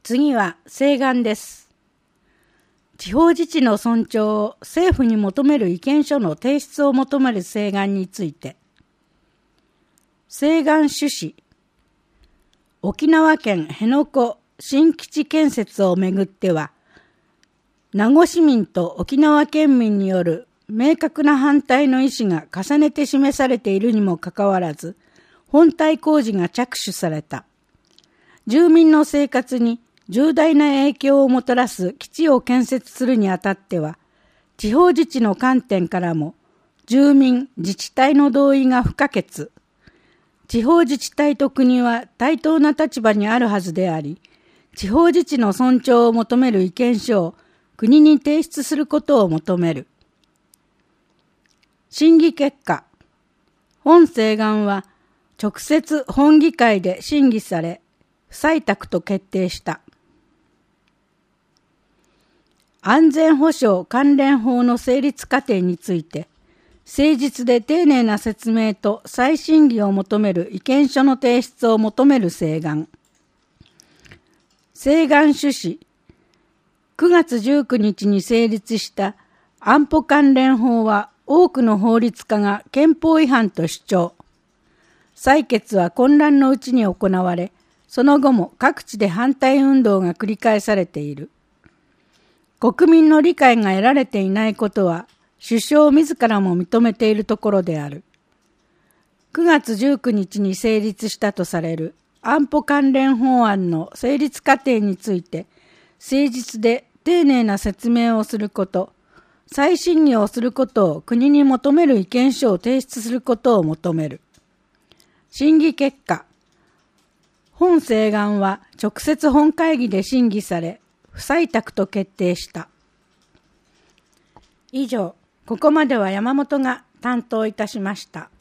次は請願です。地方自治の尊重を政府に求める意見書の提出を求める請願について。請願趣旨。沖縄県辺野古新基地建設をめぐっては、名護市民と沖縄県民による明確な反対の意思が重ねて示されているにもかかわらず、本体工事が着手された。住民の生活に重大な影響をもたらす基地を建設するにあたっては、地方自治の観点からも、住民・自治体の同意が不可欠。地方自治体と国は対等な立場にあるはずであり、地方自治の尊重を求める意見書を国に提出することを求める。審議結果。本請願は直接本議会で審議され、不採択と決定した。安全保障関連法の成立過程について、誠実で丁寧な説明と再審議を求める意見書の提出を求める請願。請願趣旨。9月19日に成立した安保関連法は多くの法律家が憲法違反と主張。採決は混乱のうちに行われ、その後も各地で反対運動が繰り返されている。国民の理解が得られていないことは、首相自らも認めているところである。9月19日に成立したとされる安保関連法案の成立過程について、誠実で丁寧な説明をすること、再審議をすることを国に求める意見書を提出することを求める。審議結果。本請願は直接本会議で審議され、不採択と決定した。以上、ここまでは山本が担当いたしました。